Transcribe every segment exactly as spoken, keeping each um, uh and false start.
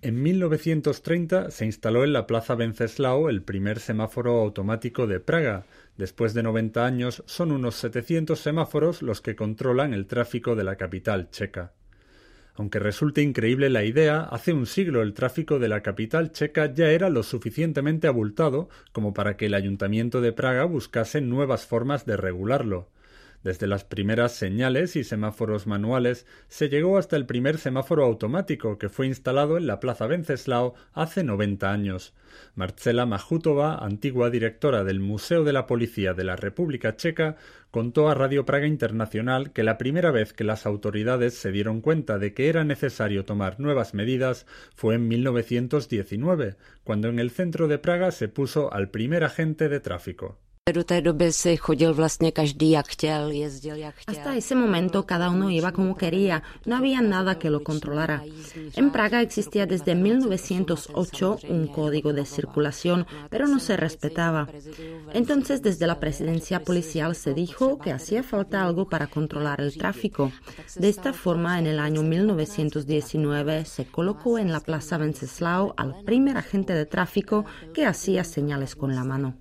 En mil novecientos treinta se instaló en la Plaza Wenceslao el primer semáforo automático de Praga. Después de noventa años, son unos setecientos semáforos los que controlan el tráfico de la capital checa. Aunque resulte increíble la idea, hace un siglo el tráfico de la capital checa ya era lo suficientemente abultado como para que el Ayuntamiento de Praga buscase nuevas formas de regularlo. Desde las primeras señales y semáforos manuales se llegó hasta el primer semáforo automático que fue instalado en la Plaza Wenceslao hace noventa años. Marcela Machutova, antigua directora del Museo de la Policía de la República Checa, contó a Radio Praga Internacional que la primera vez que las autoridades se dieron cuenta de que era necesario tomar nuevas medidas fue en mil novecientos diecinueve, cuando en el centro de Praga se puso al primer agente de tráfico. Hasta ese momento cada uno iba como quería, no había nada que lo controlara. En Praga existía desde mil novecientos ocho un código de circulación, pero no se respetaba. Entonces desde la presidencia policial se dijo que hacía falta algo para controlar el tráfico. De esta forma, en el año mil novecientos diecinueve se colocó en la Plaza Wenceslao al primer agente de tráfico que hacía señales con la mano.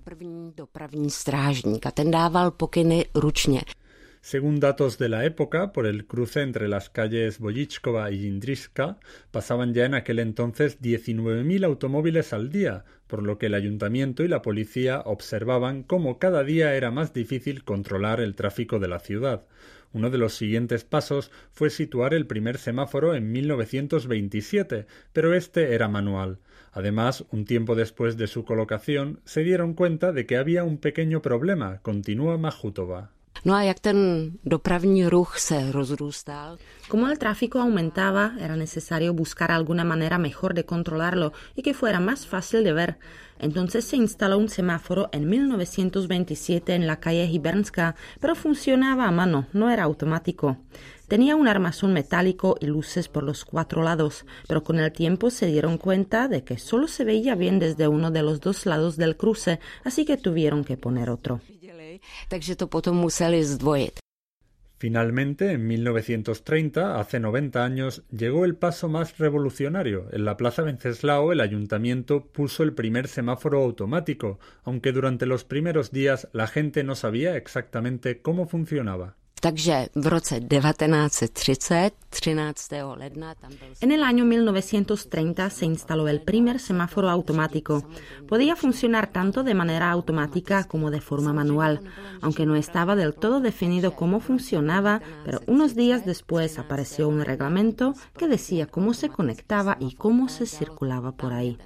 Strážník a ten dával pokyny ručně. Según datos de la época, por el cruce entre las calles Bojičkova y Jindřiška pasaban ya en aquel entonces diecinueve mil automóviles al día, por lo que el ayuntamiento y la policía observaban cómo cada día era más difícil controlar el tráfico de la ciudad. Uno de los siguientes pasos fue situar el primer semáforo en mil novecientos veintisiete, pero este era manual. Además, un tiempo después de su colocación, se dieron cuenta de que había un pequeño problema, continúa Machutova. No a jak ten dopravní ruch se rozrůstal. Como el tráfico aumentaba, era necesario buscar alguna manera mejor de controlarlo y que fuera más fácil de ver. Entonces se instaló un semáforo en mil novecientos veintisiete en la calle Hybernska, pero funcionaba a mano, no era automático. Tenía un armazón metálico y luces por los cuatro lados, pero con el tiempo se dieron cuenta de que solo se veía bien desde uno de los dos lados del cruce, así que tuvieron que poner otro. Takže to potom museli zdvojit. Finalmente, en mil novecientos treinta, hace noventa años, llegó el paso más revolucionario. En la Plaza Wenceslao el ayuntamiento puso el primer semáforo automático, aunque durante los primeros días la gente no sabía exactamente cómo funcionaba. Takže v roce devatenáct set třicet, třináctého ledna, tam byl... En el año mil novecientos treinta se instaló el primer semáforo automático. Podía funcionar tanto de manera automática como de forma manual, aunque no estaba del todo definido cómo funcionaba, pero unos días después apareció un reglamento que decía cómo se conectaba y cómo se circulaba por ahí.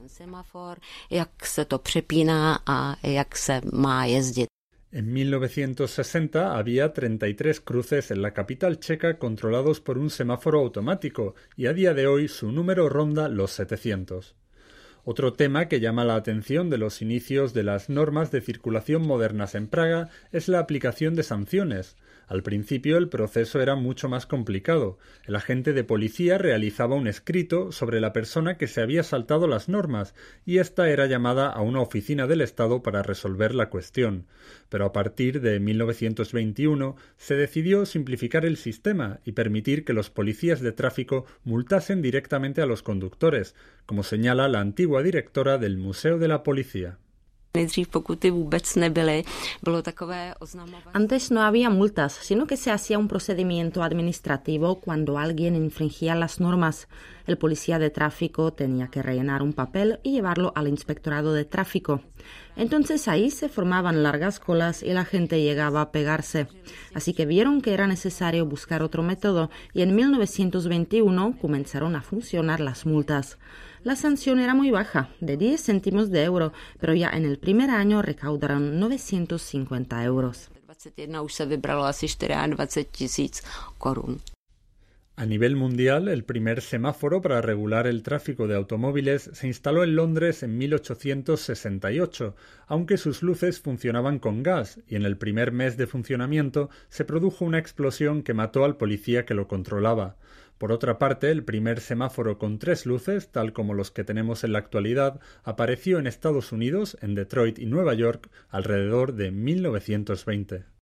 Jak se to přepíná a jak se má jezdit. En mil novecientos sesenta había treinta y tres cruces en la capital checa controlados por un semáforo automático y a día de hoy su número ronda los setecientos. Otro tema que llama la atención de los inicios de las normas de circulación modernas en Praga es la aplicación de sanciones. Al principio el proceso era mucho más complicado. El agente de policía realizaba un escrito sobre la persona que se había saltado las normas y ésta era llamada a una oficina del Estado para resolver la cuestión. Pero a partir de mil novecientos veintiuno se decidió simplificar el sistema y permitir que los policías de tráfico multasen directamente a los conductores, como señala la antigua directora del Museo de la Policía. Antes no había multas, sino que se hacía un procedimiento administrativo cuando alguien infringía las normas. El policía de tráfico tenía que rellenar un papel y llevarlo al inspectorado de tráfico. Entonces ahí se formaban largas colas y la gente llegaba a pegarse. Así que vieron que era necesario buscar otro método y en mil novecientos veintiuno comenzaron a funcionar las multas. La sanción era muy baja, de diez céntimos de euro, pero ya en el primer año recaudaron novecientos cincuenta euros. už se vybralo asi dvacet čtyři tisíc korun. A nivel mundial, el primer semáforo para regular el tráfico de automóviles se instaló en Londres en mil ochocientos sesenta y ocho, aunque sus luces funcionaban con gas, y en el primer mes de funcionamiento se produjo una explosión que mató al policía que lo controlaba. Por otra parte, el primer semáforo con tres luces, tal como los que tenemos en la actualidad, apareció en Estados Unidos, en Detroit y Nueva York, alrededor de mil novecientos veinte.